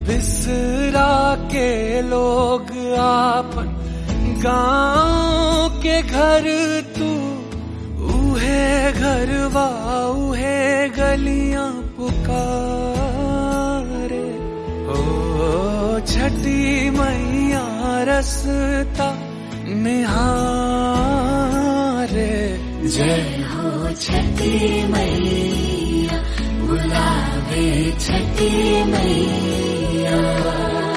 बिसरा के लोग आपन गाँव के घर तू उहे घरवा उहे गलियां पुकारे। ओ छठी मैया रसता निहारे। जय हो छठी मैया, बुलावे छठी मैया।